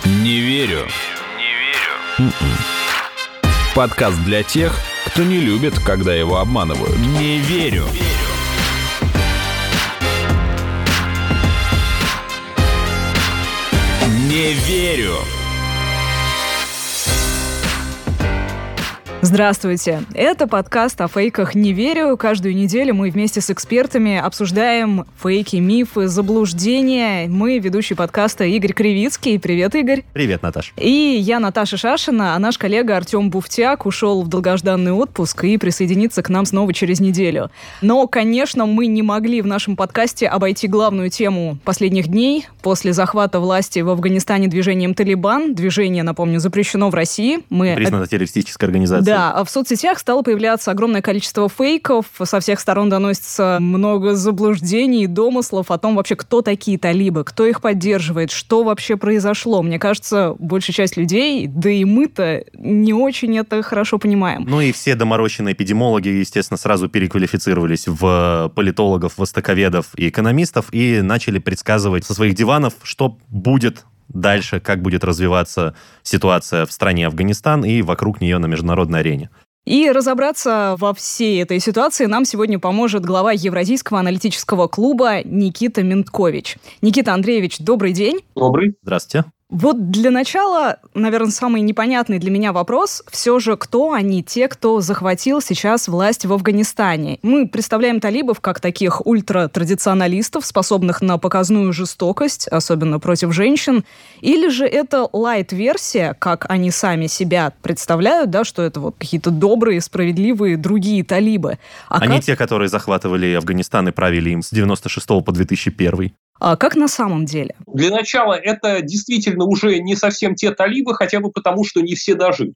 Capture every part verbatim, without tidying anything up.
Не верю. Не верю. Mm-mm. Подкаст для тех, кто не любит, когда его обманывают. Не верю. Не верю. Здравствуйте! Это подкаст о фейках «Не верю». Каждую неделю мы вместе с экспертами обсуждаем фейки, мифы, заблуждения. Мы ведущий подкаста Игорь Кривицкий. Привет, Игорь! Привет, Наташа! И я, Наташа Шашина, а наш коллега Артем Буфтяк ушел в долгожданный отпуск и присоединится к нам снова через неделю. Но, конечно, мы не могли в нашем подкасте обойти главную тему последних дней. После захвата власти в Афганистане движением «Талибан», движение, напомню, запрещено в России. Мы... Признано террористической организацией. Да, а в соцсетях стало появляться огромное количество фейков, со всех сторон доносится много заблуждений и домыслов о том вообще, кто такие талибы, кто их поддерживает, что вообще произошло. Мне кажется, большая часть людей, да и мы-то не очень это хорошо понимаем. Ну и все доморощенные эпидемиологи, естественно, сразу переквалифицировались в политологов, востоковедов и экономистов и начали предсказывать со своих диванов, что будет дальше, как будет развиваться ситуация в стране Афганистан и вокруг нее на международной арене. И разобраться во всей этой ситуации нам сегодня поможет глава Евразийского аналитического клуба Никита Менткович. Никита Андреевич, добрый день. Добрый. Здравствуйте. Вот для начала, наверное, самый непонятный для меня вопрос, все же, кто они, те, кто захватил сейчас власть в Афганистане? Мы представляем талибов как таких ультратрадиционалистов, способных на показную жестокость, особенно против женщин, или же это лайт-версия, как они сами себя представляют, да, что это вот какие-то добрые, справедливые другие талибы. А они как... те, которые захватывали Афганистан и правили им с девяносто шестого по две тысячи первый. А как на самом деле? Для начала, это действительно уже не совсем те талибы, хотя бы потому, что не все дожили.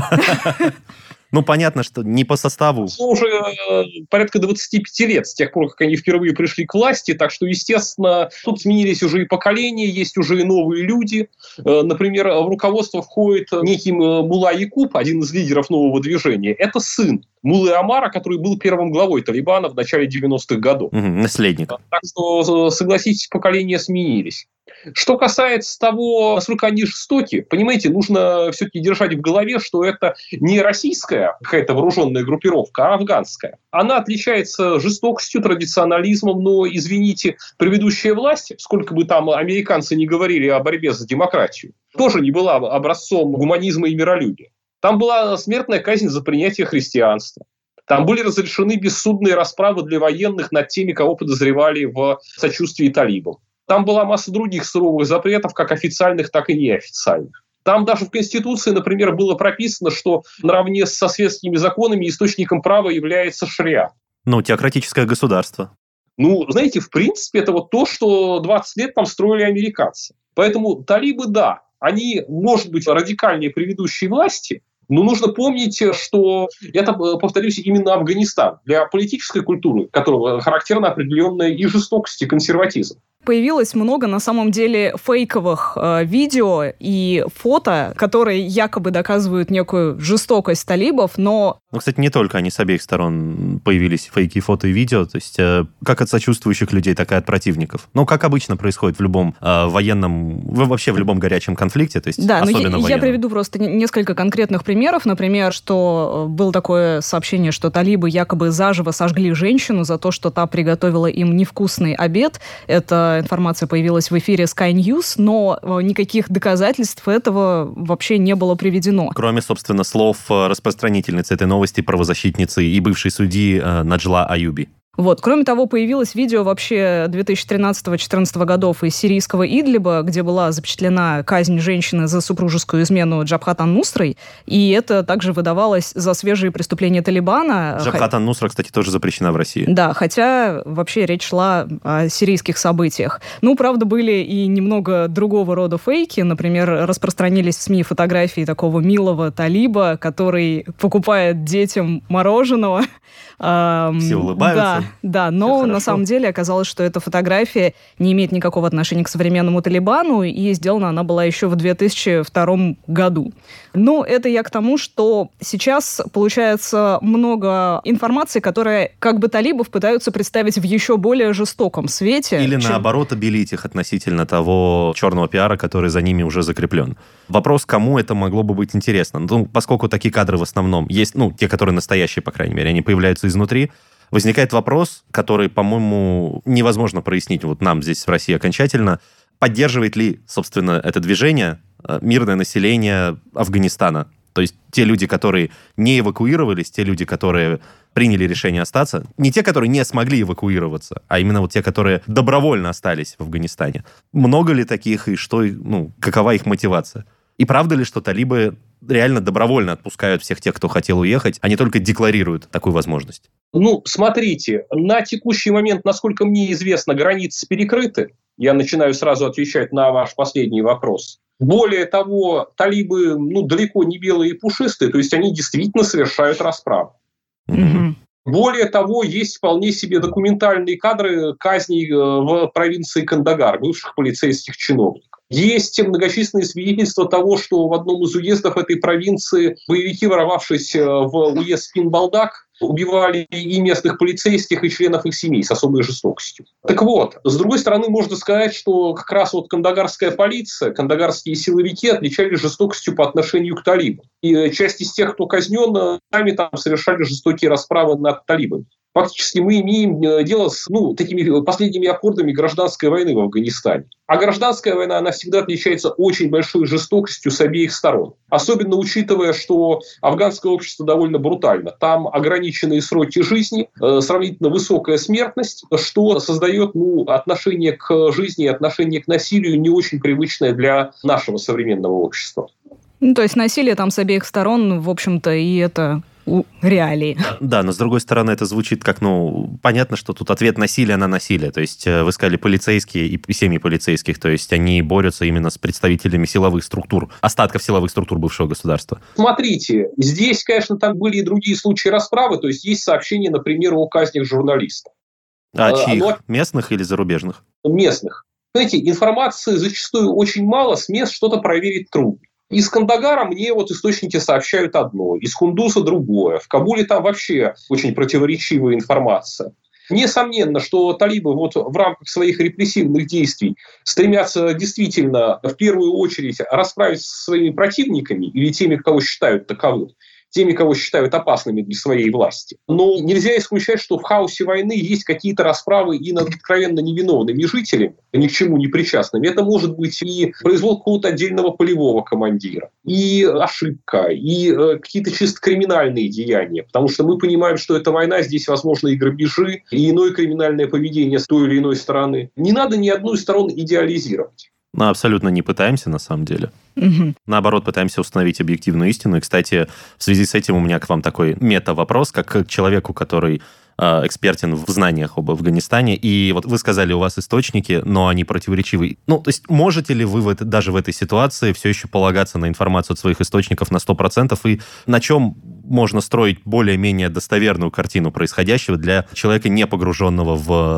Ну, понятно, что не по составу. Уже порядка двадцати пяти лет с тех пор, как они впервые пришли к власти, так что, естественно, тут сменились уже и поколения, есть уже и новые люди. Например, в руководство входит некий Мулла Якуб, один из лидеров нового движения. Это сын Муллы Омара, который был первым главой Талибана в начале девяностых годов. Угу, наследник. Так что, согласитесь, поколения сменились. Что касается того, насколько они жестоки, понимаете, нужно все-таки держать в голове, что это не российская какая-то вооруженная группировка, а афганская. Она отличается жестокостью, традиционализмом, но, извините, предыдущая власть, сколько бы там американцы ни говорили о борьбе за демократию, тоже не была образцом гуманизма и миролюбия. Там была смертная казнь за принятие христианства. Там были разрешены бессудные расправы для военных над теми, кого подозревали в сочувствии талибам. Там была масса других суровых запретов, как официальных, так и неофициальных. Там даже в Конституции, например, было прописано, что наравне со светскими законами источником права является шариат. Ну, теократическое государство. Ну, знаете, в принципе, это вот то, что двадцать лет там строили американцы. Поэтому талибы, да, они, может быть, радикальнее предыдущей власти, но нужно помнить, что это, повторюсь, именно Афганистан, для политической культуры, которого характерна определенная и жестокость, и консерватизм. Появилось много, на самом деле, фейковых э, видео и фото, которые якобы доказывают некую жестокость талибов, но... Ну, кстати, не только они, с обеих сторон появились фейки, фото и видео, то есть э, как от сочувствующих людей, так и от противников. Ну, как обычно происходит в любом э, военном, вообще в любом горячем конфликте, то есть да, особенно но военном. Я приведу просто несколько конкретных примеров. Например, что было такое сообщение, что талибы якобы заживо сожгли женщину за то, что та приготовила им невкусный обед. Это информация появилась в эфире Sky News, но никаких доказательств этого вообще не было приведено. Кроме, собственно, слов распространительницы этой новости, правозащитницы и бывшей судьи Наджла Аюби. Вот. Кроме того, появилось видео вообще две тысячи тринадцатого-четырнадцатого годов из сирийского Идлиба, где была запечатлена казнь женщины за супружескую измену Джабхат ан-Нусрой, и это также выдавалось за свежие преступления Талибана. Джабхат ан-Нусра, кстати, тоже запрещена в России. Да, хотя вообще речь шла о сирийских событиях. Ну, правда, были и немного другого рода фейки. Например, распространились в СМИ фотографии такого милого талиба, который покупает детям мороженого. Все улыбаются, Да, да, но на самом деле оказалось, что эта фотография не имеет никакого отношения к современному Талибану, и сделана она была еще в две тысячи втором году. Ну, это я к тому, что сейчас получается много информации, которая как бы талибов пытаются представить в еще более жестоком свете. Или чем... наоборот обелить их относительно того черного пиара, который за ними уже закреплен. Вопрос, кому это могло бы быть интересно. Ну, поскольку такие кадры в основном есть, ну, те, которые настоящие, по крайней мере, они появляются изнутри, возникает вопрос, который, по-моему, невозможно прояснить вот нам здесь в России окончательно. Поддерживает ли, собственно, это движение мирное население Афганистана? То есть те люди, которые не эвакуировались, те люди, которые приняли решение остаться, не те, которые не смогли эвакуироваться, а именно вот те, которые добровольно остались в Афганистане. Много ли таких и что, ну, какова их мотивация? И правда ли, что талибы реально добровольно отпускают всех тех, кто хотел уехать, а не только декларируют такую возможность? Ну, смотрите, на текущий момент, насколько мне известно, границы перекрыты. Я начинаю сразу отвечать на ваш последний вопрос. Более того, талибы, ну, далеко не белые и пушистые, то есть они действительно совершают расправу. Mm-hmm. Более того, есть вполне себе документальные кадры казней в провинции Кандагар, бывших полицейских чиновников. Есть многочисленные свидетельства того, что в одном из уездов этой провинции боевики, ворвавшись в уезд Пин-Балдак, убивали и местных полицейских, и членов их семей с особой жестокостью. Так вот, с другой стороны, можно сказать, что как раз вот кандагарская полиция, кандагарские силовики отличались жестокостью по отношению к талибам. И часть из тех, кто казнен, сами там совершали жестокие расправы над талибами. Фактически мы имеем дело с ну, такими последними аккордами гражданской войны в Афганистане. А гражданская война, она всегда отличается очень большой жестокостью с обеих сторон. Особенно учитывая, что афганское общество довольно брутально. Там ограниченные сроки жизни, э, сравнительно высокая смертность, что создает ну, отношение к жизни и отношение к насилию не очень привычное для нашего современного общества. Ну, то есть насилие там с обеих сторон, в общем-то, и это... реалии. Да, но с другой стороны это звучит как, ну, понятно, что тут ответ насилия на насилие. То есть вы сказали полицейские и семьи полицейских, то есть они борются именно с представителями силовых структур, остатков силовых структур бывшего государства. Смотрите, здесь, конечно, там были и другие случаи расправы, то есть есть сообщения, например, о казнях журналистов. А, а чьих? Но... Местных или зарубежных? Местных. Знаете, информации зачастую очень мало, с мест что-то проверить трудно. Из Кандагара мне вот источники сообщают одно, из Кундуза другое. В Кабуле там вообще очень противоречивая информация. Несомненно, что талибы вот в рамках своих репрессивных действий стремятся действительно в первую очередь расправиться со своими противниками или теми, кого считают таковым, теми, кого считают опасными для своей власти. Но нельзя исключать, что в хаосе войны есть какие-то расправы и над откровенно невиновными жителями, ни к чему не причастными. Это может быть и произвол какого-то отдельного полевого командира, и ошибка, и э, какие-то чисто криминальные деяния. Потому что мы понимаем, что эта война, здесь возможны и грабежи, и иное криминальное поведение с той или иной стороны. Не надо ни одну из сторон идеализировать. Мы абсолютно не пытаемся, на самом деле. Угу. Наоборот, пытаемся установить объективную истину. И, кстати, в связи с этим у меня к вам такой мета-вопрос, как к человеку, который э, экспертен в знаниях об Афганистане. И вот вы сказали, у вас источники, но они противоречивы. Ну, то есть можете ли вы в это, даже в этой ситуации все еще полагаться на информацию от своих источников на сто процентов? И на чем можно строить более-менее достоверную картину происходящего для человека, не погруженного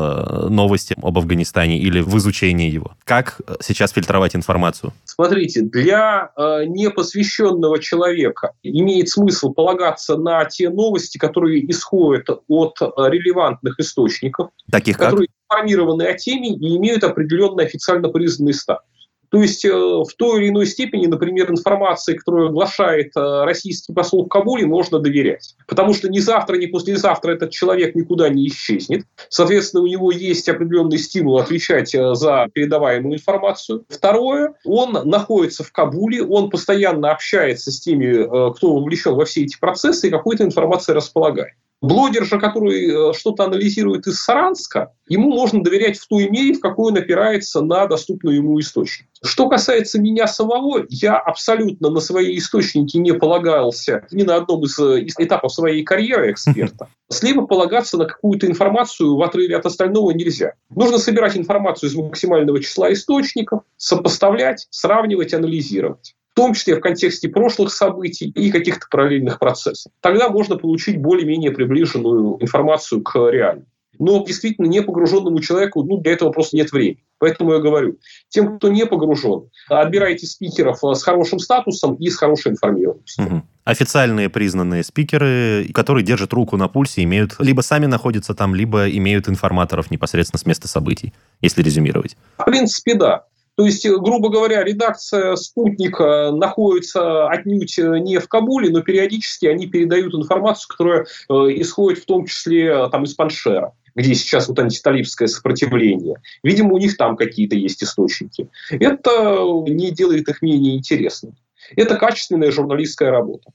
в новости об Афганистане или в изучение его? Как сейчас фильтровать информацию? Смотрите, для э, непосвященного человека имеет смысл полагаться на те новости, которые исходят от релевантных источников, Таких как? которые информированы о теме и имеют определенный официально признанный статус. То есть э, в той или иной степени, например, информации, которую оглашает э, российский посол в Кабуле, можно доверять. Потому что ни завтра, ни послезавтра этот человек никуда не исчезнет. Соответственно, у него есть определенный стимул отвечать э, за передаваемую информацию. Второе, он находится в Кабуле, он постоянно общается с теми, э, кто вовлечен во все эти процессы и какой-то информацией располагает. Блогер же, который что-то анализирует из Саранска, ему можно доверять в той мере, в какой он опирается на доступную ему источник. Что касается меня самого, я абсолютно на свои источники не полагался ни на одном из этапов своей карьеры эксперта. Слепо полагаться на какую-то информацию в отрыве от остального нельзя. Нужно собирать информацию из максимального числа источников, сопоставлять, сравнивать, анализировать. В том числе в контексте прошлых событий и каких-то параллельных процессов. Тогда можно получить более-менее приближенную информацию к реальному. Но действительно непогруженному человеку ну, для этого просто нет времени. Поэтому я говорю, тем, кто не погружен, отбирайте спикеров с хорошим статусом и с хорошей информированностью. Угу. Официальные признанные спикеры, которые держат руку на пульсе, имеют либо сами находятся там, либо имеют информаторов непосредственно с места событий, если резюмировать. В принципе, да. То есть, грубо говоря, редакция «Спутника» находится отнюдь не в Кабуле, но периодически они передают информацию, которая э, исходит в том числе там, из Паншера, где сейчас вот антиталибское сопротивление. Видимо, у них там какие-то есть источники. Это не делает их менее интересными. Это качественная журналистская работа.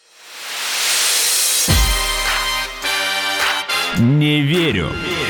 Не верю.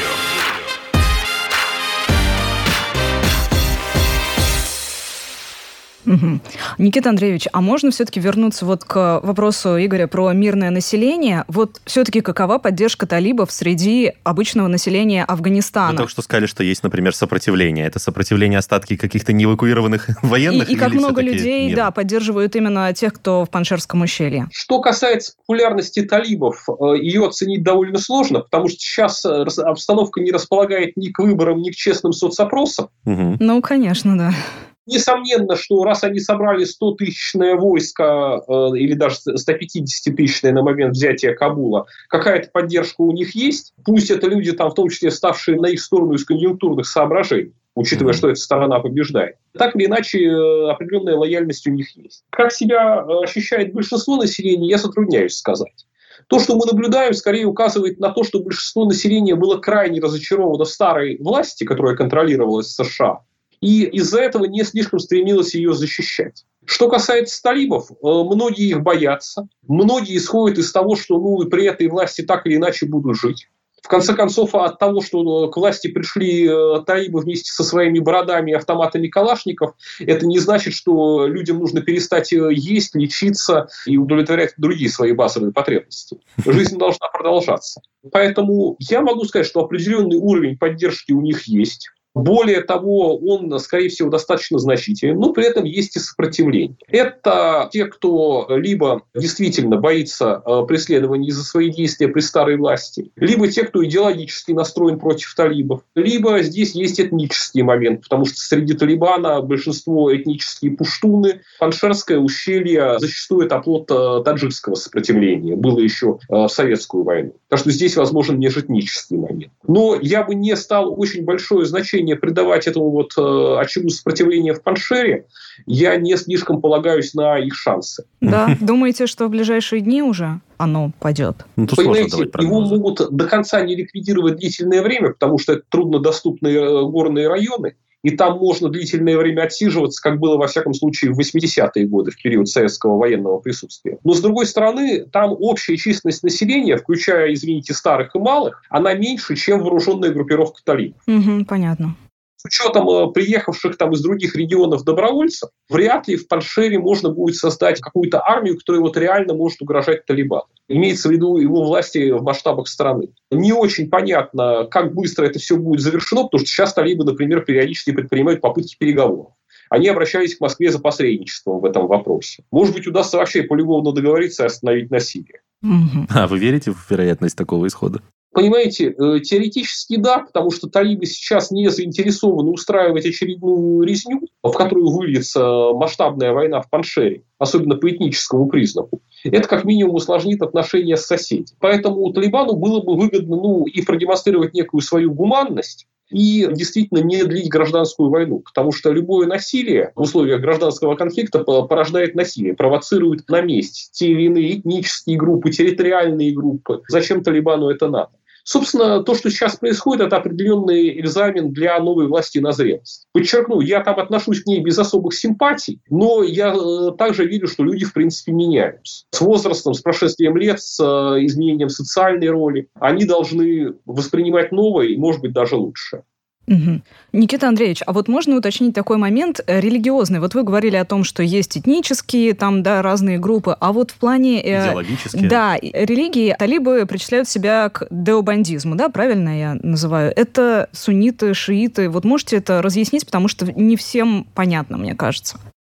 Угу. Никита Андреевич, а можно все-таки вернуться вот к вопросу Игоря про мирное население? Вот все-таки какова поддержка талибов среди обычного населения Афганистана? Вы только что сказали, что есть, например, сопротивление. Это сопротивление остатки каких-то неэвакуированных военных? И, и как много людей, мирно? да, поддерживают именно тех, кто в Паншерском ущелье. Что касается популярности талибов, ее оценить довольно сложно, потому что сейчас обстановка не располагает ни к выборам, ни к честным соцопросам. Угу. Ну, конечно, да. Несомненно, что раз они собрали стотысячное войско э, или даже сто пятидесятитысячное на момент взятия Кабула, какая-то поддержка у них есть. Пусть это люди, там, в том числе ставшие на их сторону из конъюнктурных соображений, учитывая, mm-hmm. что эта сторона побеждает. Так или иначе, э, определенная лояльность у них есть. Как себя ощущает большинство населения, я затрудняюсь сказать. То, что мы наблюдаем, скорее указывает на то, что большинство населения было крайне разочаровано в старой власти, которая контролировалась США, и из-за этого не слишком стремилась ее защищать. Что касается талибов, многие их боятся, многие исходят из того, что ну, при этой власти так или иначе будут жить. В конце концов, от того, что к власти пришли талибы вместе со своими бородами и автоматами калашников, это не значит, что людям нужно перестать есть, лечиться и удовлетворять другие свои базовые потребности. Жизнь должна продолжаться. Поэтому я могу сказать, что определенный уровень поддержки у них есть. Более того, он, скорее всего, достаточно значителен, но при этом есть и сопротивление. Это те, кто либо действительно боится преследований за свои действия при старой власти, либо те, кто идеологически настроен против талибов, либо здесь есть этнический момент, потому что среди Талибана большинство этнические пуштуны. Паншерское ущелье зачастую это оплот таджикского сопротивления, было еще в советскую войну. Так что здесь возможен межэтнический момент. Но я бы не стал очень большое значение придавать этому вот э, очагу сопротивления в Паншере, я не слишком полагаюсь на их шансы. Да, думаете, что в ближайшие дни уже оно пойдет? Ну, понимаете, его могут до конца не ликвидировать длительное время, потому что это труднодоступные горные районы, и там можно длительное время отсиживаться, как было, во всяком случае, в восьмидесятые годы, в период советского военного присутствия. Но, с другой стороны, там общая численность населения, включая, извините, старых и малых, она меньше, чем вооруженная группировка талибов. Угу, понятно. С учетом приехавших там из других регионов добровольцев, вряд ли в Паншере можно будет создать какую-то армию, которая вот реально может угрожать Талибану. Имеется в виду его власти в масштабах страны. Не очень понятно, как быстро это все будет завершено, потому что сейчас талибы, например, периодически предпринимают попытки переговоров. Они обращались к Москве за посредничеством в этом вопросе. Может быть, удастся вообще полюбовно договориться и остановить насилие. Угу. А вы верите в вероятность такого исхода? Понимаете, теоретически да, потому что талибы сейчас не заинтересованы устраивать очередную резню, в которую выльется масштабная война в Паншере, особенно по этническому признаку. Это как минимум усложнит отношения с соседями. Поэтому Талибану было бы выгодно ну, и продемонстрировать некую свою гуманность, и действительно не длить гражданскую войну, потому что любое насилие в условиях гражданского конфликта порождает насилие, провоцирует на месте те или иные этнические группы, территориальные группы. Зачем Талибану это надо? Собственно, то, что сейчас происходит, это определенный экзамен для новой власти на зрелость. Подчеркну, я там отношусь к ней без особых симпатий, но я э, также верю, что люди, в принципе, меняются. С возрастом, с прошествием лет, с э, изменением социальной роли, они должны воспринимать новое и, может быть, даже лучшее. Угу. Никита Андреевич, а вот можно уточнить такой момент религиозный? Вот вы говорили о том, что есть этнические, там, да, разные группы, а вот в плане... Э, идеологические. Да, религии талибы причисляют себя к деобандизму, да, правильно я называю? Это сунниты, шииты. Вот можете это разъяснить, потому что не всем понятно, мне кажется.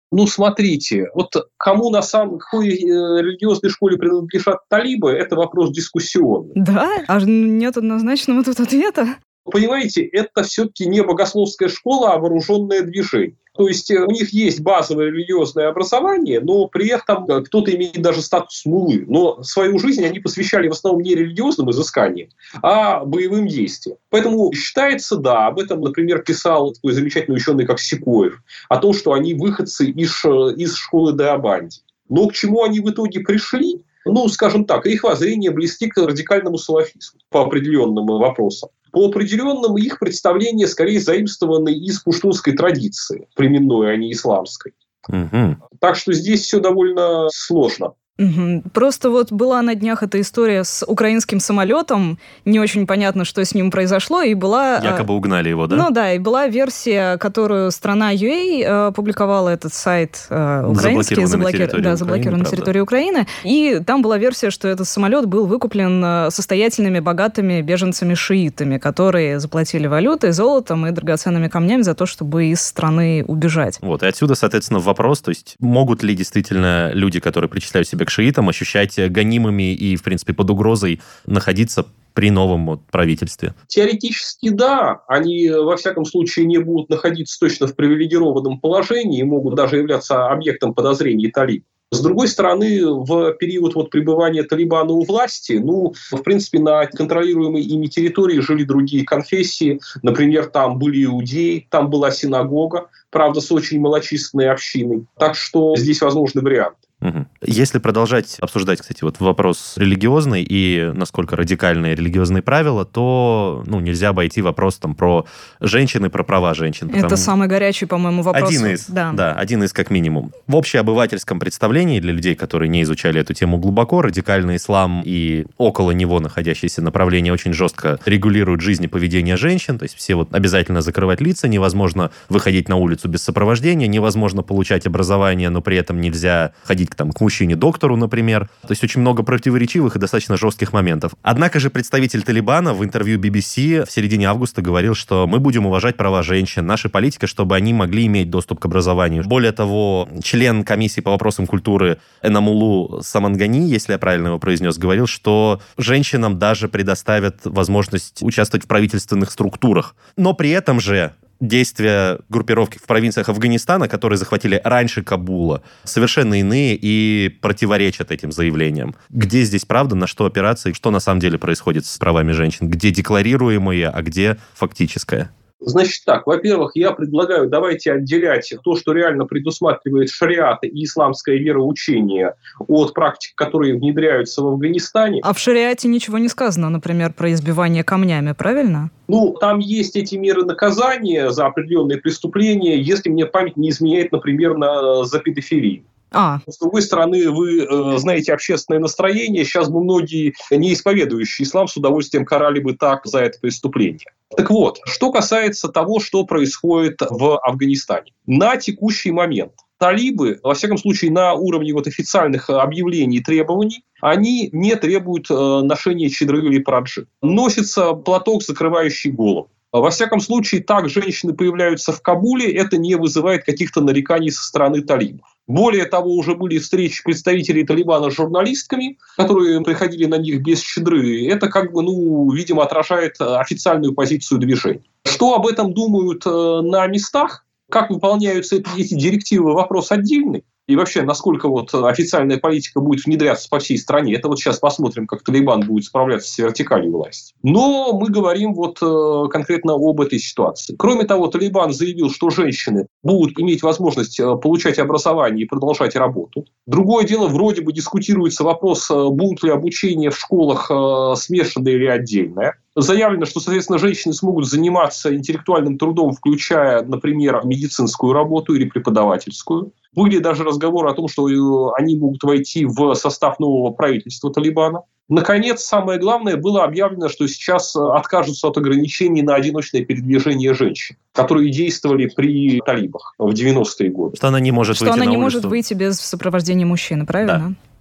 Ну, смотрите, вот кому на самом какой религиозной школе принадлежат талибы, это вопрос дискуссионный. Да? А нет однозначного тут ответа? Понимаете, это все-таки не богословская школа, а вооруженное движение. То есть у них есть базовое религиозное образование, но при этом кто-то имеет даже статус муллы. Но свою жизнь они посвящали в основном не религиозным изысканиям, а боевым действиям. Поэтому считается, да, об этом, например, писал такой замечательный ученый, как Сикоев, о том, что они выходцы из, из школы Деобанди. Но к чему они в итоге пришли? Ну, скажем так, их воззрения близки к радикальному салафизму по определенным вопросам. По определенным их представления скорее заимствованы из пуштунской традиции, племенной, а не исламской. Угу. Так что здесь все довольно сложно. Угу. Просто вот была на днях эта история с украинским самолетом, не очень понятно, что с ним произошло, и была... Якобы угнали его, да? Ну да, и была версия, которую страна ю эй опубликовала, этот сайт э, украинский, заблокированный да, заблокирован на территории Украины, и там была версия, что этот самолет был выкуплен состоятельными, богатыми беженцами-шиитами, которые заплатили валютой, золотом и драгоценными камнями за то, чтобы из страны убежать. Вот, и отсюда, соответственно, вопрос, то есть могут ли действительно люди, которые причисляют себя к шиитам, ощущать гонимыми и, в принципе, под угрозой находиться при новом вот правительстве? Теоретически, да. Они, во всяком случае, не будут находиться точно в привилегированном положении и могут даже являться объектом подозрений талиб. С другой стороны, в период вот пребывания Талибана у власти, ну, в принципе, на контролируемой ими территории жили другие конфессии. Например, там были иудеи, там была синагога, правда, с очень малочисленной общиной. Так что здесь возможны варианты. Угу. Если продолжать обсуждать, кстати, вот вопрос религиозный и насколько радикальные религиозные правила, то ну, нельзя обойти вопрос там, про женщин и про права женщин. Это самый горячий, по-моему, вопрос. Один из, да. да, один из как минимум. В общеобывательском представлении для людей, которые не изучали эту тему глубоко, радикальный ислам и около него находящиеся направления очень жестко регулируют жизнь и поведение женщин. То есть все вот обязательно закрывать лица, невозможно выходить на улицу без сопровождения, невозможно получать образование, но при этом нельзя ходить к, там, к мужчине-доктору, например. То есть очень много противоречивых и достаточно жестких моментов. Однако же представитель Талибана в интервью би би си в середине августа говорил, что мы будем уважать права женщин, наша политика, чтобы они могли иметь доступ к образованию. Более того, член комиссии по вопросам культуры Энамулу Самангани, если я правильно его произнес, говорил, что женщинам даже предоставят возможность участвовать в правительственных структурах. Но при этом же действия группировки в провинциях Афганистана, которые захватили раньше Кабула, совершенно иные и противоречат этим заявлениям. Где здесь правда, на что опираться и что на самом деле происходит с правами женщин? Где декларируемое, а где фактическое? Значит так, во-первых, я предлагаю, давайте отделять то, что реально предусматривает шариат и исламское вероучение от практик, которые внедряются в Афганистане. А в шариате ничего не сказано, например, про избивание камнями, правильно? Ну, там есть эти меры наказания за определенные преступления, если мне память не изменяет, например, на, за педофилию. А. С другой стороны, вы э, знаете общественное настроение. Сейчас бы многие, не исповедующие ислам, с удовольствием карали бы так за это преступление. Так вот, что касается того, что происходит в Афганистане. На текущий момент талибы, во всяком случае, на уровне вот официальных объявлений и требований, они не требуют э, ношения чадры или параджи. Носится платок, закрывающий голову. Во всяком случае, так женщины появляются в Кабуле, это не вызывает каких-то нареканий со стороны талибов. Более того, уже были встречи представителей Талибана с журналистками, которые приходили на них без чадры. Это, как бы, ну, видимо, отражает официальную позицию движения. Что об этом думают на местах? Как выполняются эти директивы, вопрос отдельный. И вообще, насколько вот официальная политика будет внедряться по всей стране, это вот сейчас посмотрим, как Талибан будет справляться с вертикалью власти. Но мы говорим вот конкретно об этой ситуации. Кроме того, Талибан заявил, что женщины будут иметь возможность получать образование и продолжать работу. Другое дело, вроде бы дискутируется вопрос, будут ли обучение в школах смешанное или отдельное. Заявлено, что, соответственно, женщины смогут заниматься интеллектуальным трудом, включая, например, медицинскую работу или преподавательскую. Были даже разговоры о том, что они могут войти в состав нового правительства Талибана. Наконец, самое главное, было объявлено, что сейчас откажутся от ограничений на одиночное передвижение женщин, которые действовали при талибах в девяностые годы. Что она не может что выйти она на не улицу. может выйти без сопровождения мужчины, правильно?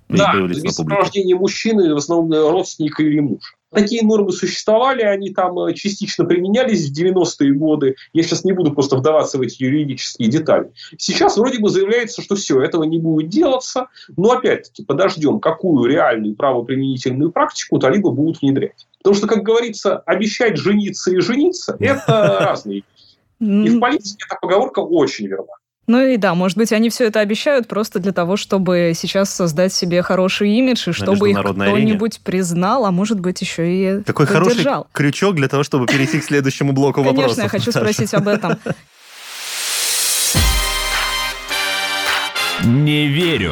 Да, без сопровождения мужчины, в основном родственника или мужа. Такие нормы существовали, они там частично применялись в девяностые годы. Я сейчас не буду просто вдаваться в эти юридические детали. Сейчас вроде бы заявляется, что все, этого не будет делаться. Но опять-таки подождем, какую реальную правоприменительную практику талибы будут внедрять. Потому что, как говорится, обещать жениться и жениться – это разные вещи. И в политике эта поговорка очень верна. Ну и да, может быть, они все это обещают просто для того, чтобы сейчас создать себе хороший имидж, и чтобы их кто-нибудь признал, а может быть, еще и Какой поддержал. Хороший крючок для того, чтобы перейти к следующему блоку вопросов. Конечно, я хочу спросить об этом. Не верю.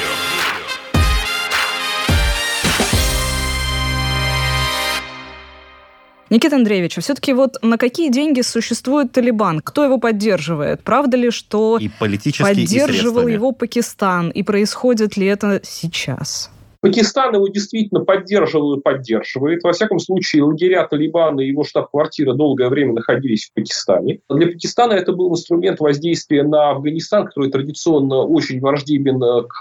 Никита Андреевич, а все-таки вот на какие деньги существует Талибан? Кто его поддерживает? Правда ли, что и политически, поддерживал и его Пакистан? И происходит ли это сейчас? Пакистан его действительно поддерживал и поддерживает. Во всяком случае, лагеря Талибана и его штаб-квартира долгое время находились в Пакистане. Для Пакистана это был инструмент воздействия на Афганистан, который традиционно очень враждебен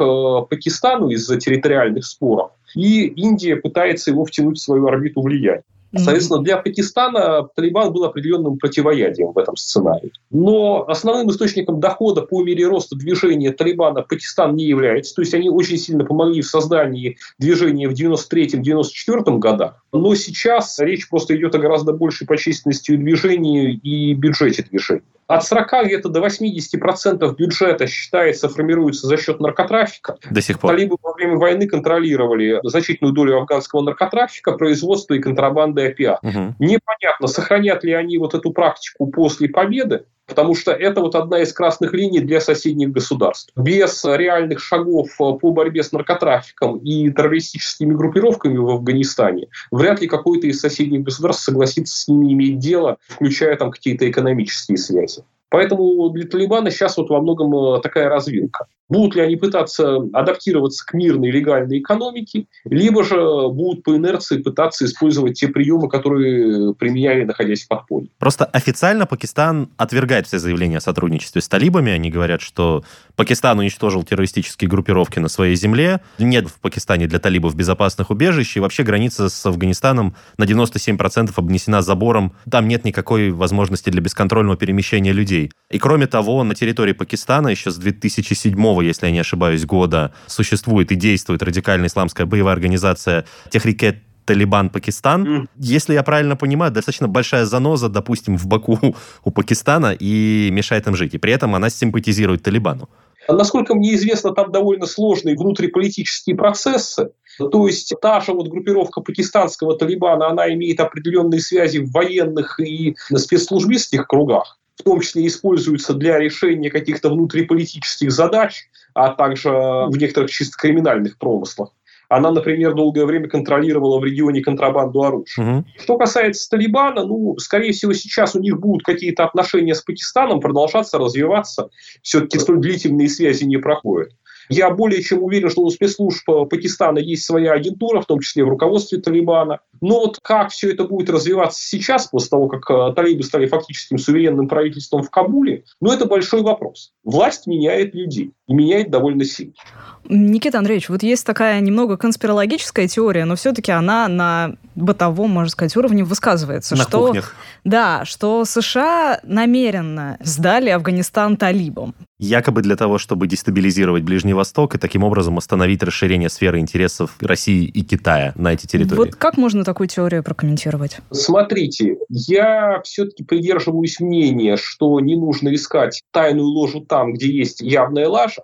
к Пакистану из-за территориальных споров. И Индия пытается его втянуть в свою орбиту влияния. Соответственно, для Пакистана Талибан был определенным противоядием в этом сценарии. Но основным источником дохода по мере роста движения Талибана Пакистан не является. То есть они очень сильно помогли в создании движения в девяносто третьем — девяносто четвёртом годах. Но сейчас речь просто идет о гораздо большей по численности движения и бюджете движения. От сорока где-то до восьмидесяти процентов бюджета, считается, формируется за счет наркотрафика. До сих пор. Талибы во время войны контролировали значительную долю афганского наркотрафика, производства и контрабанды опиата. Угу. Непонятно, сохранят ли они вот эту практику после победы, потому что это вот одна из красных линий для соседних государств. Без реальных шагов по борьбе с наркотрафиком и террористическими группировками в Афганистане вряд ли какой-то из соседних государств согласится с ними иметь дело, включая там какие-то экономические связи. Поэтому для Талибана сейчас вот во многом такая развилка. Будут ли они пытаться адаптироваться к мирной легальной экономике, либо же будут по инерции пытаться использовать те приемы, которые применяли, находясь в подполье. Просто официально Пакистан отвергает все заявления о сотрудничестве с талибами. Они говорят, что Пакистан уничтожил террористические группировки на своей земле. Нет в Пакистане для талибов безопасных убежищ. И вообще граница с Афганистаном на девяносто семь процентов обнесена забором. Там нет никакой возможности для бесконтрольного перемещения людей. И кроме того, на территории Пакистана еще с две тысячи седьмого, если я не ошибаюсь, года существует и действует радикальная исламская боевая организация Техрике Талибан Пакистан. Mm. Если я правильно понимаю, достаточно большая заноза, допустим, в боку у Пакистана и мешает им жить. И при этом она симпатизирует Талибану. Насколько мне известно, там довольно сложные внутриполитические процессы. То есть та же вот группировка пакистанского Талибана, она имеет определенные связи в военных и спецслужбистских кругах. В том числе используются для решения каких-то внутриполитических задач, а также в некоторых чисто криминальных промыслах. Она, например, долгое время контролировала в регионе контрабанду оружия. Угу. Что касается Талибана, ну, скорее всего, сейчас у них будут какие-то отношения с Пакистаном продолжаться, развиваться. Все-таки столь длительные связи не проходят. Я более чем уверен, что у спецслужб Пакистана есть своя агентура, в том числе в руководстве Талибана. Но вот как все это будет развиваться сейчас, после того, как талибы стали фактическим суверенным правительством в Кабуле, ну, это большой вопрос. Власть меняет людей. И меняет довольно сильно. Никита Андреевич, вот есть такая немного конспирологическая теория, но все-таки она на бытовом, можно сказать, уровне высказывается. На что, кухнях. Да, что США намеренно сдали Афганистан талибам. Якобы для того, чтобы дестабилизировать Ближний Восток и таким образом остановить расширение сферы интересов России и Китая на эти территории. Вот как можно такую теорию прокомментировать? Смотрите, я все-таки придерживаюсь мнения, что не нужно искать тайную ложу там, где есть явная лажа.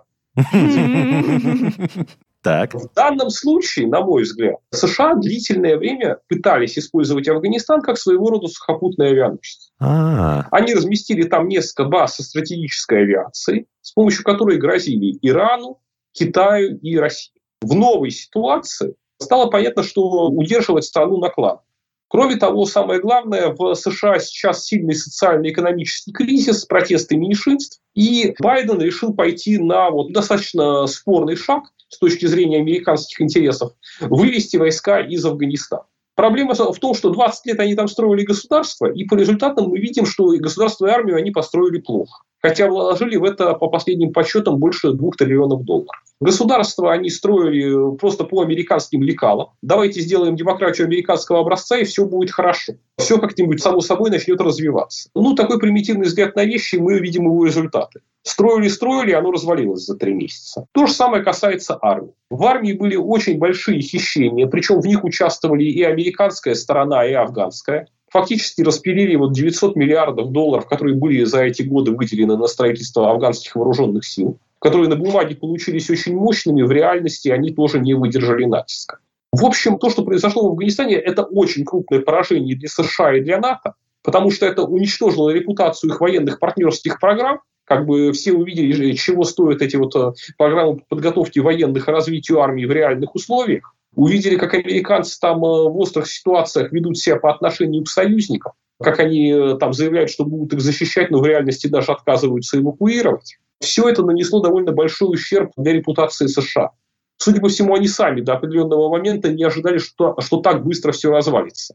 Так. В данном случае, на мой взгляд, США длительное время пытались использовать Афганистан как своего рода сухопутное авианосец. А-а-а. Они разместили там несколько баз со стратегической авиацией, с помощью которой грозили Ирану, Китаю и России. В новой ситуации стало понятно, что удерживать страну накладно. Кроме того, самое главное, в США сейчас сильный социально-экономический кризис, протесты меньшинств, и Байден решил пойти на вот достаточно спорный шаг с точки зрения американских интересов, вывести войска из Афганистана. Проблема в том, что двадцать лет они там строили государство, и по результатам мы видим, что и государство, и армию они построили плохо. хотя вложили в это, по последним подсчетам, больше двух триллионов долларов. Государства они строили просто по американским лекалам. Давайте сделаем демократию американского образца, и все будет хорошо. Все как-нибудь само собой начнет развиваться. Ну, такой примитивный взгляд на вещи, мы видим его результаты. Строили-строили, оно развалилось за три месяца. То же самое касается армии. В армии были очень большие хищения, причем в них участвовали и американская сторона, и афганская. Фактически распилили вот девятьсот миллиардов долларов, которые были за эти годы выделены на строительство афганских вооруженных сил, которые на бумаге получились очень мощными, в реальности они тоже не выдержали натиска. В общем, то, что произошло в Афганистане, это очень крупное поражение для США и для НАТО, потому что это уничтожило репутацию их военных партнерских программ. Как бы все увидели, чего стоят эти вот программы подготовки военных и развитию армии в реальных условиях. Увидели, как американцы там в острых ситуациях ведут себя по отношению к союзникам, как они там заявляют, что будут их защищать, но в реальности даже отказываются эвакуировать. Все это нанесло довольно большой ущерб для репутации США. Судя по всему, они сами до определенного момента не ожидали, что, что так быстро все развалится.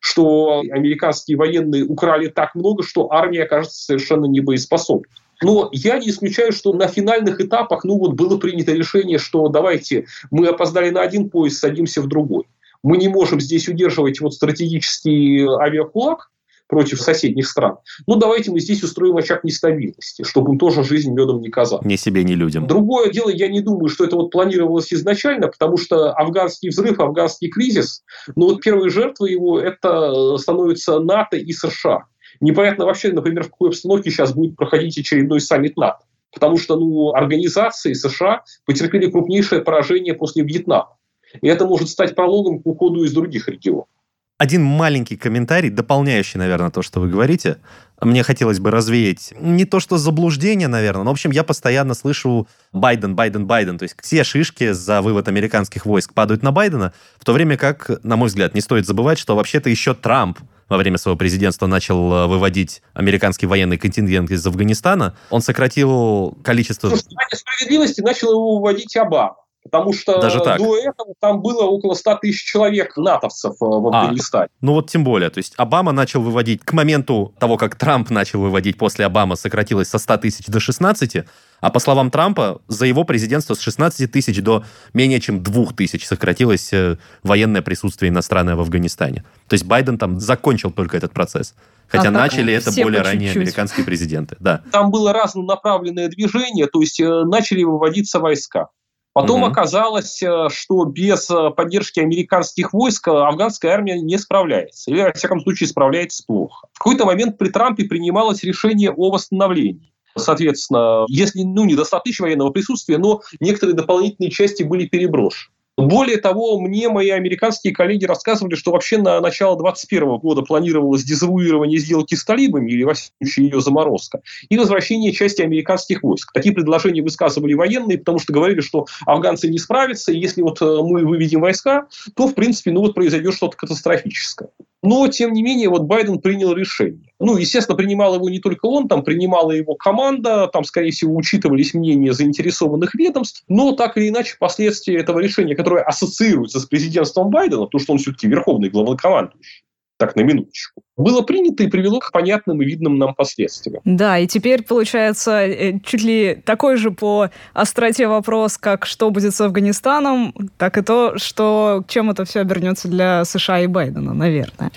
Что американские военные украли так много, что армия окажется совершенно небоеспособной. Но я не исключаю, что на финальных этапах ну вот было принято решение, что давайте мы опоздали на один поезд, садимся в другой. Мы не можем здесь удерживать вот стратегический авиакулак против соседних стран. Ну, давайте мы здесь устроим очаг нестабильности, чтобы им тоже жизнь медом не казалась. Ни себе, ни людям. Другое дело, я не думаю, что это вот планировалось изначально, потому что афганский взрыв, афганский кризис, но вот первые жертвы его это становятся НАТО и США. Непонятно вообще, например, в какой обстановке сейчас будет проходить очередной саммит НАТО. Потому что ну, организации США потерпели крупнейшее поражение после Вьетнама. И это может стать прологом к уходу из других регионов. Один маленький комментарий, дополняющий, наверное, то, что вы говорите. Мне хотелось бы развеять не то, что заблуждение, наверное, но, в общем, я постоянно слышу Байден, Байден, Байден. То есть все шишки за вывод американских войск падают на Байдена, в то время как, на мой взгляд, не стоит забывать, что вообще-то еще Трамп во время своего президентства начал выводить американский военный контингент из Афганистана. Он сократил количество... Слушайте, ради справедливости начал его выводить Обама. Потому что Даже так? До этого там было около ста тысяч человек натовцев в Афганистане. А, ну вот тем более. То есть Обама начал выводить, к моменту того, как Трамп начал выводить после Обамы, сократилось со ста тысяч до шестнадцати, а по словам Трампа, за его президентство с шестнадцати тысяч до менее чем двух тысяч сократилось военное присутствие иностранное в Афганистане. То есть Байден там закончил только этот процесс. Хотя а начали это более ранее американские президенты. Да. Там было разнонаправленное движение, то есть начали выводиться войска. Потом mm-hmm. оказалось, что без поддержки американских войск афганская армия не справляется. Или, во всяком случае, справляется плохо. В какой-то момент при Трампе принималось решение о восстановлении. Соответственно, если ну, не до ста тысяч военного присутствия, но некоторые дополнительные части были переброшены. Более того, мне мои американские коллеги рассказывали, что вообще на начало двадцать первого года планировалось дезавуирование сделки с талибами, или, во всяком случае, ее заморозка, и возвращение части американских войск. Такие предложения высказывали военные, потому что говорили, что афганцы не справятся, и если вот мы выведем войска, то, в принципе, ну вот произойдет что-то катастрофическое. Но, тем не менее, вот Байден принял решение. Ну, естественно, принимал его не только он, там принимала его команда, там, скорее всего, учитывались мнения заинтересованных ведомств, но так или иначе последствия этого решения, которое ассоциируется с президентством Байдена, потому что он все-таки верховный главнокомандующий, так, на минуточку, было принято и привело к понятным и видным нам последствиям. Да, и теперь, получается, чуть ли такой же по остроте вопрос, как что будет с Афганистаном, так и то, что чем это все обернется для США и Байдена, наверное.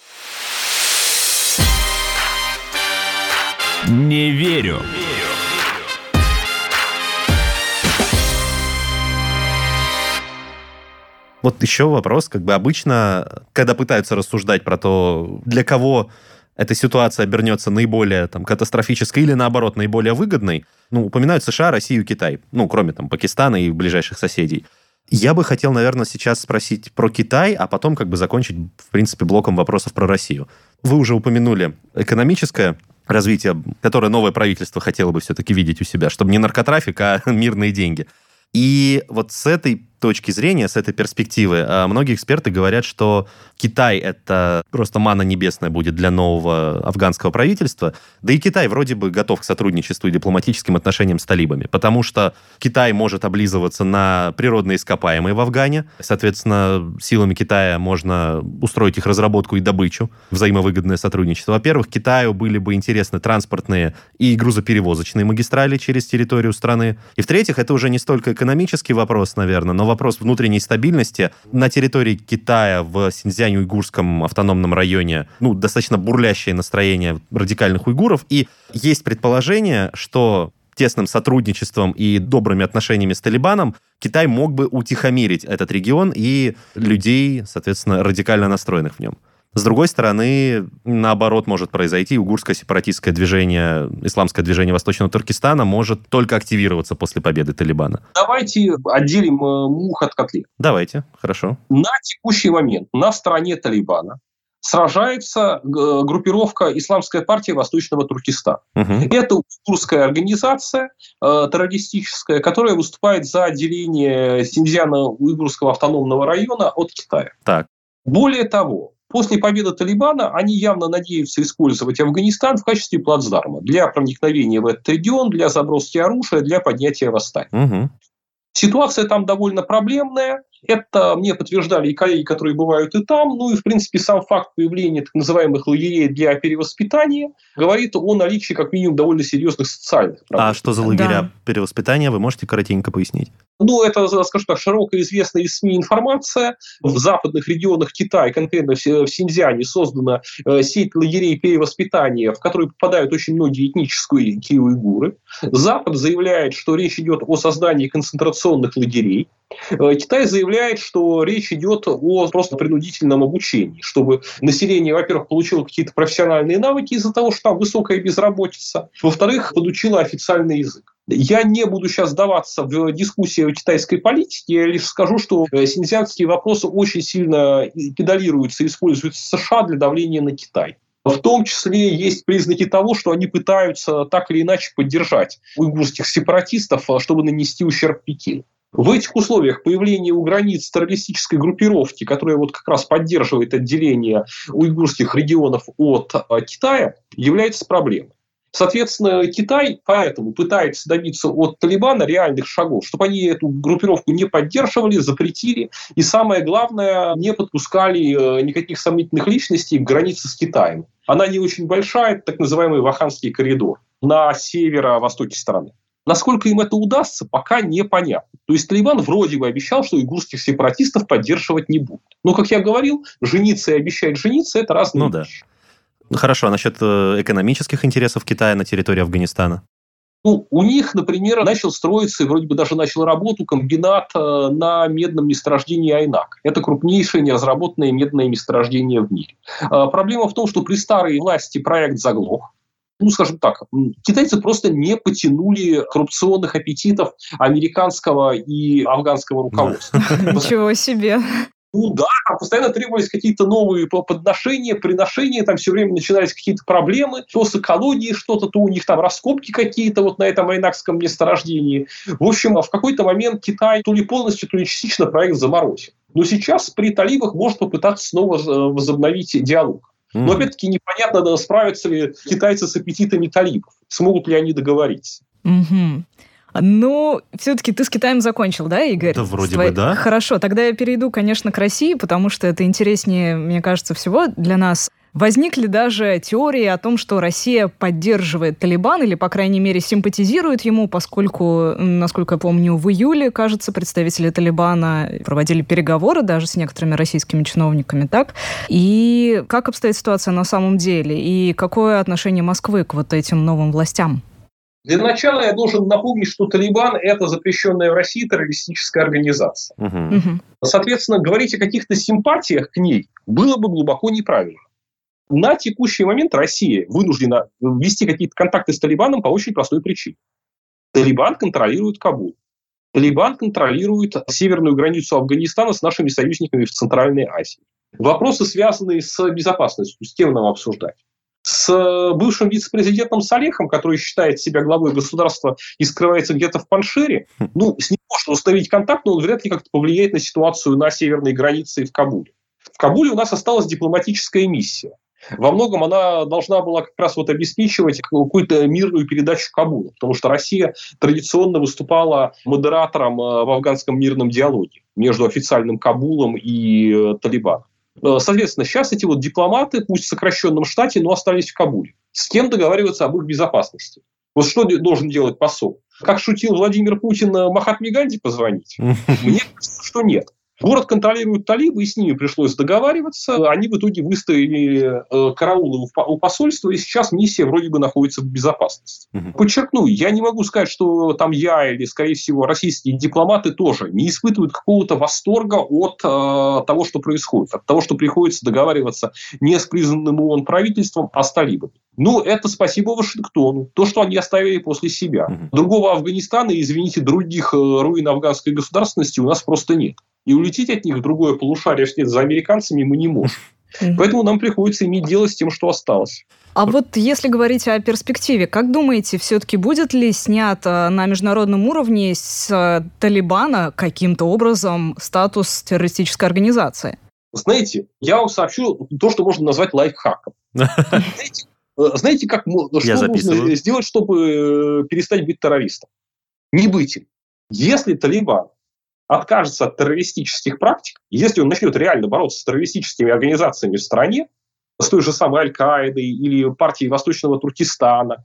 Не верю. Вот еще вопрос, как бы обычно, когда пытаются рассуждать про то, для кого эта ситуация обернется наиболее там, катастрофической или, наоборот, наиболее выгодной, ну, упоминают США, Россию, Китай, ну, кроме там Пакистана и ближайших соседей. Я бы хотел, наверное, сейчас спросить про Китай, а потом как бы закончить, в принципе, блоком вопросов про Россию. Вы уже упомянули экономическое развитие, которое новое правительство хотело бы все-таки видеть у себя, чтобы не наркотрафик, а мирные деньги. И вот с этой точки зрения, с этой перспективы, многие эксперты говорят, что Китай — это просто манна небесная будет для нового афганского правительства. Да и Китай вроде бы готов к сотрудничеству и дипломатическим отношениям с талибами, потому что Китай может облизываться на природные ископаемые в Афгане. Соответственно, силами Китая можно устроить их разработку и добычу, взаимовыгодное сотрудничество. Во-первых, Китаю были бы интересны транспортные и грузоперевозочные магистрали через территорию страны. И в-третьих, это уже не столько экономический вопрос, наверное, но вопрос внутренней стабильности. На территории Китая в Синьцзянь-Уйгурском автономном районе ну, достаточно бурлящее настроение радикальных уйгуров. И есть предположение, что тесным сотрудничеством и добрыми отношениями с Талибаном Китай мог бы утихомирить этот регион и людей, соответственно, радикально настроенных в нем. С другой стороны, наоборот, может произойти. Уйгурское сепаратистское движение, исламское движение Восточного Туркестана может только активироваться после победы Талибана. Давайте отделим мух от котлет. Давайте, хорошо. На текущий момент на стороне Талибана сражается группировка «Исламская партия Восточного Туркестана». Угу. Это уйгурская организация э, террористическая, которая выступает за отделение Синьцзяна-Уйгурского автономного района от Китая. Так. Более того, после победы Талибана они явно надеются использовать Афганистан в качестве плацдарма для проникновения в этот регион, для заброски оружия, для поднятия восстания. Угу. Ситуация там довольно проблемная. Это мне подтверждали и коллеги, которые бывают и там. Ну и, в принципе, сам факт появления так называемых лагерей для перевоспитания говорит о наличии, как минимум, довольно серьезных социальных проблем. А что за лагеря да. перевоспитания? Вы можете коротенько пояснить? Ну, это, скажем так, широко известная из СМИ информация. В западных регионах Китая, конкретно в Синьцзяне, создана сеть лагерей перевоспитания, в которые попадают очень многие этнические уйгуры. Запад заявляет, что речь идет о создании концентрационных лагерей. Китай заявляет, что речь идет о просто принудительном обучении, чтобы население, во-первых, получило какие-то профессиональные навыки из-за того, что там высокая безработица, во-вторых, подучило официальный язык. Я не буду сейчас вдаваться в дискуссии о китайской политике, я лишь скажу, что синьцзянские вопросы очень сильно педалируются и используются США для давления на Китай. В том числе есть признаки того, что они пытаются так или иначе поддержать уйгурских сепаратистов, чтобы нанести ущерб Пекину. В этих условиях появление у границ террористической группировки, которая вот как раз поддерживает отделение уйгурских регионов от Китая, является проблемой. Соответственно, Китай поэтому пытается добиться от Талибана реальных шагов, чтобы они эту группировку не поддерживали, запретили и, самое главное, не подпускали никаких сомнительных личностей к границе с Китаем. Она не очень большая, это так называемый Ваханский коридор на северо-востоке страны. Насколько им это удастся, пока непонятно. То есть Талибан вроде бы обещал, что уйгурских сепаратистов поддерживать не будут. Но, как я говорил, жениться и обещать жениться – это разные ну, вещи. Да. Хорошо, а насчет экономических интересов Китая на территории Афганистана? Ну, у них, например, начал строиться и вроде бы даже начал работу комбинат на медном месторождении Айнак. Это крупнейшее неразработанное медное месторождение в мире. Проблема в том, что при старой власти проект заглох. Ну, скажем так, китайцы просто не потянули коррупционных аппетитов американского и афганского руководства. Ничего себе. Ну да, там постоянно требовались какие-то новые подношения, приношения, там все время начинались какие-то проблемы, то с экологией что-то, то у них там раскопки какие-то вот на этом айнакском месторождении. В общем, в какой-то момент Китай то ли полностью, то ли частично проект заморозил. Но сейчас при талибах может попытаться снова возобновить диалог. Но, опять-таки, непонятно, справятся ли китайцы с аппетитами талибов. Смогут ли они договориться. Угу. Ну, все-таки ты с Китаем закончил, да, Игорь? Да, вроде Твоей... бы, да. Хорошо, тогда я перейду, конечно, к России, потому что это интереснее, мне кажется, всего для нас. Возникли даже теории о том, что Россия поддерживает Талибан или, по крайней мере, симпатизирует ему, поскольку, насколько я помню, в июле, кажется, представители Талибана проводили переговоры даже с некоторыми российскими чиновниками, так? И как обстоит ситуация на самом деле? И какое отношение Москвы к вот этим новым властям? Для начала я должен напомнить, что Талибан – это запрещенная в России террористическая организация. Угу. Соответственно, говорить о каких-то симпатиях к ней было бы глубоко неправильно. На текущий момент Россия вынуждена вести какие-то контакты с Талибаном по очень простой причине. Талибан контролирует Кабул. Талибан контролирует северную границу Афганистана с нашими союзниками в Центральной Азии. Вопросы, связанные с безопасностью, с тем нам обсуждать. с бывшим вице-президентом Салехом, который считает себя главой государства и скрывается где-то в Паншире, ну, с ним можно установить контакт, но он вряд ли как-то повлияет на ситуацию на северной границе и в Кабуле. В Кабуле у нас осталась дипломатическая миссия. Во многом она должна была как раз вот обеспечивать какую-то мирную передачу Кабула, потому что Россия традиционно выступала модератором в афганском мирном диалоге между официальным Кабулом и Талибаном. Соответственно, сейчас эти вот дипломаты, пусть в сокращенном штате, но остались в Кабуле. С кем договариваться об их безопасности? Вот что должен делать посол? Как шутил Владимир Путин, Махатме Ганди позвонить? Мне кажется, что нет. Город контролируют талибы, и с ними пришлось договариваться. Они в итоге выставили караулы у посольства, и сейчас миссия вроде бы находится в безопасности. Угу. Подчеркну, я не могу сказать, что там я или, скорее всего, российские дипломаты тоже не испытывают какого-то восторга от э, того, что происходит, от того, что приходится договариваться не с признанным ООН правительством, а с талибами. Ну, это спасибо Вашингтону. То, что они оставили после себя. Угу. Другого Афганистана, извините, других руин афганской государственности у нас просто нет. И улететь от них в другое полушарие вслед за американцами мы не можем. Mm-hmm. Поэтому нам приходится иметь дело с тем, что осталось. А вот если говорить о перспективе, как думаете, все-таки будет ли снят на международном уровне с Талибана каким-то образом статус террористической организации? Знаете, я вам сообщу то, что можно назвать лайфхаком. Знаете, знаете как, что нужно сделать, чтобы перестать быть террористом? Не быть им. Если Талибан откажется от террористических практик, если он начнет реально бороться с террористическими организациями в стране, с той же самой Аль-Каидой или партией Восточного Туркестана,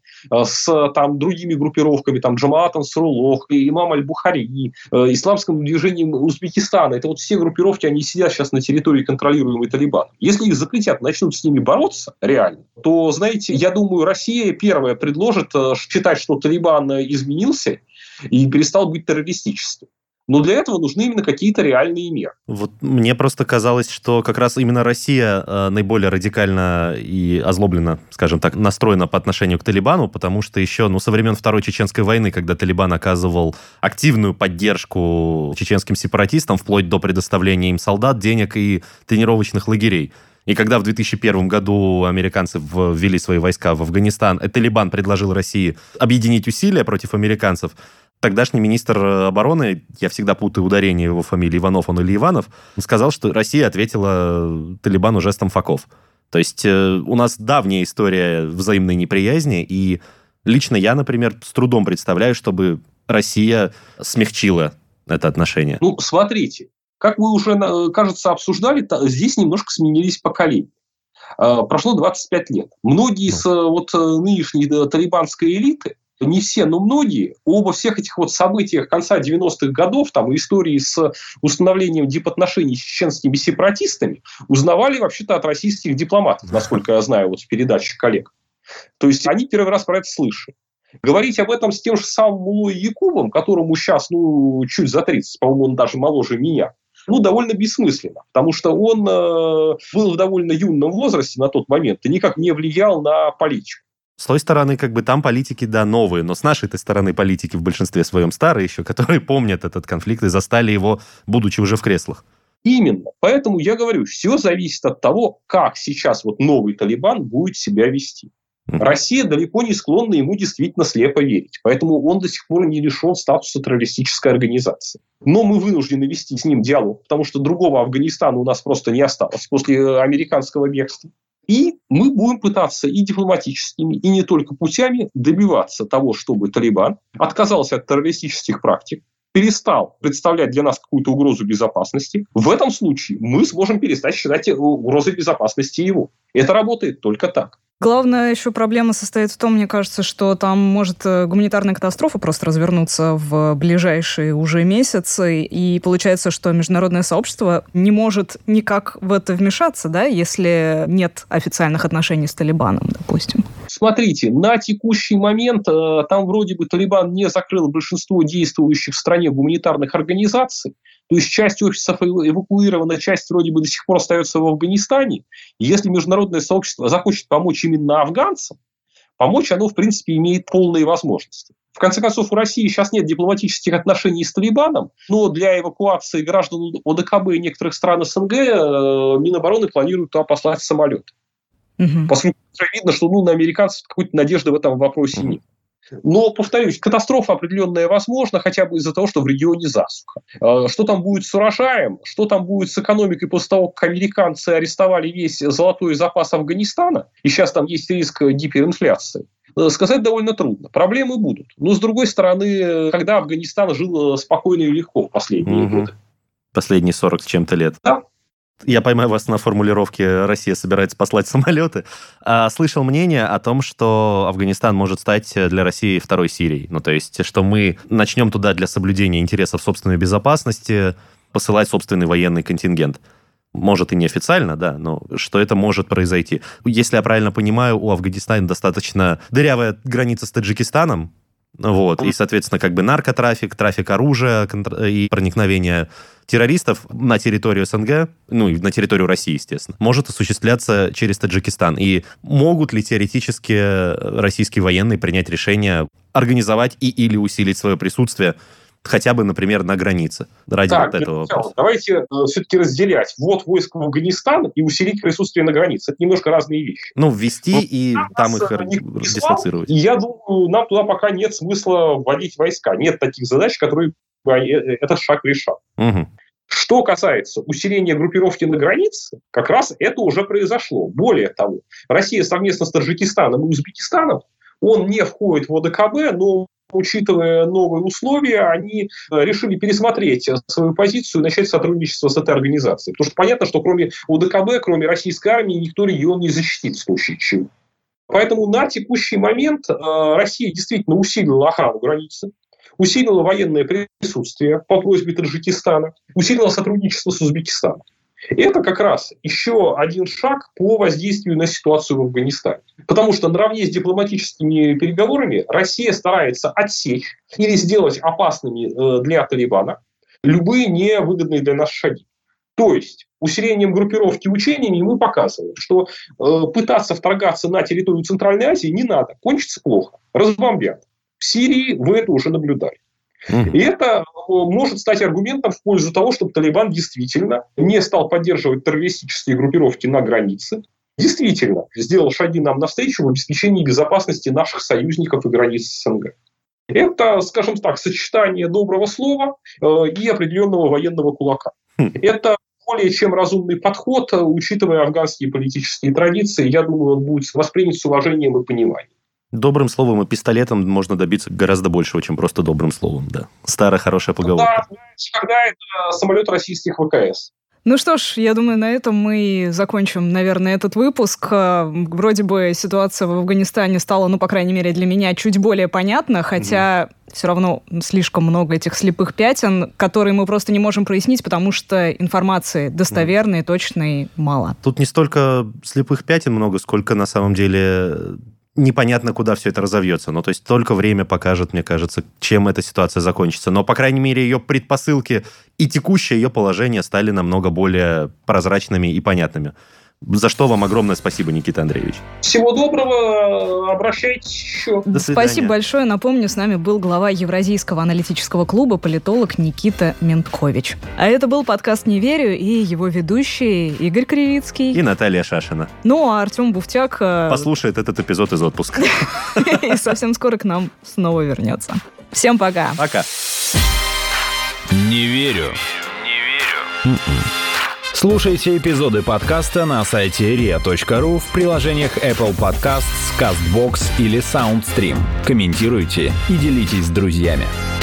с там, другими группировками, там, Джамаат Ансаруллах, имам Аль-Бухари, исламским движением Узбекистана, это вот все группировки, они сидят сейчас на территории, контролируемой Талибаном. Если их запретят, начнут с ними бороться реально, то, знаете, я думаю, Россия первая предложит считать, что Талибан изменился и перестал быть террористическим. Но для этого нужны именно какие-то реальные меры. Вот мне просто казалось, что как раз именно Россия э, наиболее радикально и озлобленно, скажем так, настроена по отношению к Талибану, потому что еще ну, со времен Второй Чеченской войны, когда Талибан оказывал активную поддержку чеченским сепаратистам, вплоть до предоставления им солдат, денег и тренировочных лагерей. И когда в две тысячи первом году американцы ввели свои войска в Афганистан, Талибан предложил России объединить усилия против американцев, тогдашний министр обороны, я всегда путаю ударение его фамилии, Иванов он или Иванов, сказал, что Россия ответила Талибану жестом факов. То есть э, у нас давняя история взаимной неприязни, и лично я, например, с трудом представляю, чтобы Россия смягчила это отношение. Ну, смотрите, как вы уже, кажется, обсуждали, здесь немножко сменились поколения. Прошло двадцать пять лет. Многие из вот, нынешней талибанской элиты, не все, но многие, обо всех этих вот событиях конца девяностых годов, там, истории с установлением дипотношений с чеченскими сепаратистами, узнавали вообще-то от российских дипломатов, насколько я знаю, вот в передачах коллег. То есть они первый раз про это слышали. Говорить об этом с тем же самым Муллой Якубом, которому сейчас ну, чуть за тридцать, по-моему, он даже моложе меня, ну, довольно бессмысленно, потому что он э, был в довольно юном возрасте на тот момент и никак не влиял на политику. С той стороны, как бы там политики, да, новые, но с нашей-то стороны политики в большинстве своем старые еще, которые помнят этот конфликт и застали его, будучи уже в креслах. Именно. Поэтому я говорю, все зависит от того, как сейчас вот новый Талибан будет себя вести. Россия далеко не склонна ему действительно слепо верить. Поэтому он до сих пор не лишен статуса террористической организации. Но мы вынуждены вести с ним диалог, потому что другого Афганистана у нас просто не осталось после американского бегства. И мы будем пытаться и дипломатическими, и не только путями добиваться того, чтобы Талибан отказался от террористических практик, перестал представлять для нас какую-то угрозу безопасности. В этом случае мы сможем перестать считать угрозой безопасности его. Это работает только так. Главная еще проблема состоит в том, мне кажется, что там может гуманитарная катастрофа просто развернуться в ближайшие уже месяцы, и получается, что международное сообщество не может никак в это вмешаться, да, если нет официальных отношений с Талибаном, допустим. Смотрите, на текущий момент там вроде бы Талибан не закрыл большинство действующих в стране гуманитарных организаций, то есть часть офисов эвакуирована, часть вроде бы до сих пор остается в Афганистане. И если международное сообщество захочет помочь именно афганцам, помочь оно, в принципе, имеет полные возможности. В конце концов, у России сейчас нет дипломатических отношений с Талибаном, но для эвакуации граждан ОДКБ и некоторых стран СНГ Минобороны планируют туда послать самолет. Угу. Поскольку уже видно, что ну, на американцев какой-то надежды в этом вопросе нет. Но, повторюсь, катастрофа определенная возможна, хотя бы из-за того, что в регионе засуха. Что там будет с урожаем, что там будет с экономикой после того, как американцы арестовали весь золотой запас Афганистана, и сейчас там есть риск гиперинфляции, сказать довольно трудно. Проблемы будут. Но, с другой стороны, когда Афганистан жил спокойно и легко в последние угу. годы? Последние сорок с чем-то лет. Да. Я поймаю вас на формулировке «Россия собирается послать самолеты». А, слышал мнение о том, что Афганистан может стать для России второй Сирией. Ну, то есть, что мы начнем туда для соблюдения интересов собственной безопасности посылать собственный военный контингент. Может и неофициально, да, но что это может произойти. Если я правильно понимаю, у Афганистана достаточно дырявая граница с Таджикистаном, вот, и, соответственно, как бы наркотрафик, трафик оружия и проникновение террористов на территорию СНГ, ну, и на территорию России, естественно, может осуществляться через Таджикистан. И могут ли теоретически российские военные принять решение организовать и или усилить свое присутствие хотя бы, например, на границе, ради так, вот этого вопроса? Давайте э, все-таки разделять ввод войск в Афганистан и усилить присутствие на границе. Это немножко разные вещи. Ну, ввести вот, и там их дислоцировать. Я думаю, нам туда пока нет смысла вводить войска. Нет таких задач, которые бы этот шаг решал. Угу. Что касается усиления группировки на границе, как раз это уже произошло. Более того, Россия совместно с Таджикистаном и Узбекистаном, он не входит в ОДКБ, но учитывая новые условия, они решили пересмотреть свою позицию и начать сотрудничество с этой организацией. Потому что понятно, что кроме ОДКБ, кроме российской армии, никто регион не защитит в случае чего. Поэтому на текущий момент Россия действительно усилила охрану границы, усилила военное присутствие по просьбе Таджикистана, усилила сотрудничество с Узбекистаном. Это как раз еще один шаг по воздействию на ситуацию в Афганистане. Потому что наравне с дипломатическими переговорами Россия старается отсечь или сделать опасными для Талибана любые невыгодные для нас шаги. То есть усилением группировки учениями мы показываем, что пытаться вторгаться на территорию Центральной Азии не надо, кончится плохо, разбомбят. В Сирии вы это уже наблюдали. И это может стать аргументом в пользу того, чтобы Талибан действительно не стал поддерживать террористические группировки на границе, действительно сделал шаги нам навстречу в обеспечении безопасности наших союзников и границ СНГ. Это, скажем так, сочетание доброго слова и определенного военного кулака. Это более чем разумный подход, учитывая афганские политические традиции. Я думаю, он будет воспринят с уважением и пониманием. Добрым словом и пистолетом можно добиться гораздо большего, чем просто добрым словом, да. Старая хорошая поговорка. Да, когда это самолет российских ВКС. Ну что ж, я думаю, на этом мы закончим, наверное, этот выпуск. Вроде бы ситуация в Афганистане стала, ну, по крайней мере, для меня чуть более понятна, хотя mm-hmm. все равно слишком много этих слепых пятен, которые мы просто не можем прояснить, потому что информации достоверной, mm-hmm. точной мало. Тут не столько слепых пятен много, сколько на самом деле непонятно, куда все это разовьется. Ну, то есть только время покажет, мне кажется, чем эта ситуация закончится. Но, по крайней мере, ее предпосылки и текущее ее положение стали намного более прозрачными и понятными. За что вам огромное спасибо, Никита Андреевич. Всего доброго, обращайтесь еще. До свидания. Спасибо большое. Напомню, с нами был глава Евразийского аналитического клуба, политолог Никита Менткович. А это был подкаст «Не верю» и его ведущие Игорь Кривицкий. И Наталья Шашина. Ну, а Артем Буфтяк послушает этот эпизод из отпуска. И совсем скоро к нам снова вернется. Всем пока. Пока. Не верю. Не верю. Слушайте эпизоды подкаста на сайте риа точка ру, в приложениях Apple Podcasts, CastBox или SoundStream. Комментируйте и делитесь с друзьями.